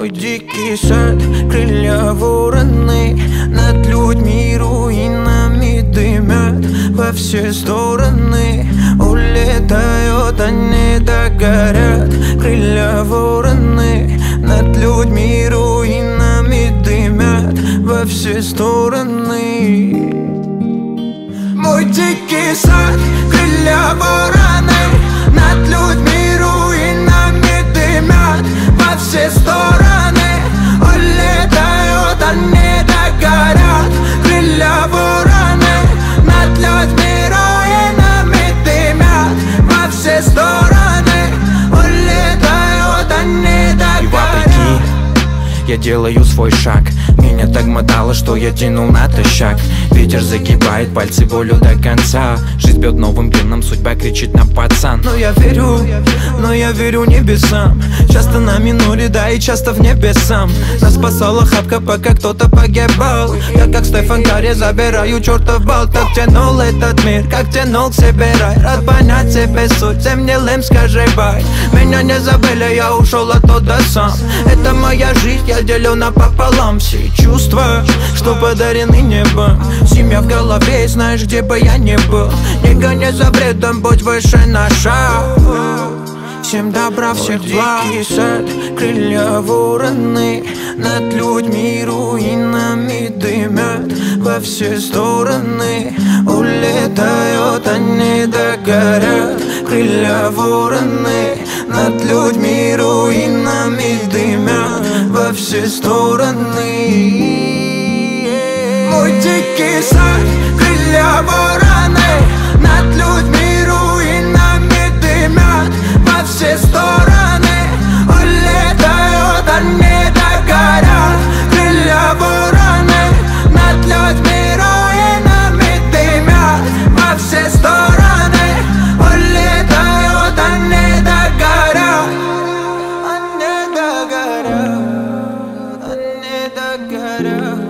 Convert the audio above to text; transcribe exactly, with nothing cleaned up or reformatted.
Мой дикий сад, крылья вороны, над людьми руинами дымят во все стороны. Улетают, они догорят. Крылья вороны, над людьми руинами дымят во все стороны. Мой дикий сад, крылья вороны, над людьми руинами дымят во все стороны. Улетают, они догорят. Крылья вороны, над людьми руинами дымят во все стороны. Улетают, они догорят. Я делаю свой шаг. Меня так мотало, что я тянул натощак. Ветер загибает пальцы волю до конца. Жизнь бьет новым пеном, судьба кричит на пацан. Но я верю, но я верю небесам. Часто на миноре, да и часто в небесам. Нас спасала хапка, пока кто-то погибал. Я как Стефан Карри забираю чертов бал. Так тянул этот мир, как тянул к себе рай. Рад понять себе суть, всем гнилым скажи бай. Меня не забыли, я ушел оттуда сам. Это моя жизнь, я делю напополам. Все чувства, что подарены небом. Семья в голове, и знаешь, где бы я ни был. Не гони за бредом, будь выше на шаг. Всем добра, всех благ. Дикий сад, крылья вороны, над людьми руинами дымят во все стороны. Улетают, они догорят. Крылья вороны, над людьми руинами дымят во все стороны. Мой дикий сад, крылья вороны, над людьми руинами дымят во все стороны. Улетают, они догорят. Крылья вороны, над людьми руинами дымят во все стороны. Улетают, они догорят. Они догорят, они догорят.